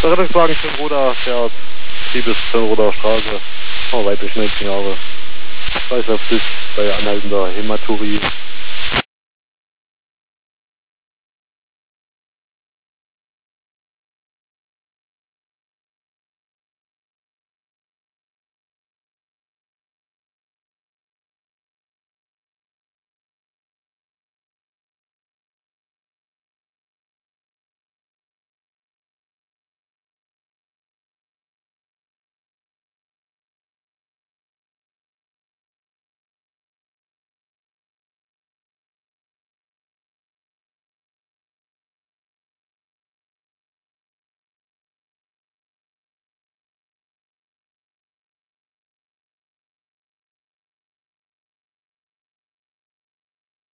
Der Rettungswagen Schönroda fährt 3 bis Schönroder Straße. Noch weit durch 19 Jahre. Kreislauf bei anhaltender Hämaturie.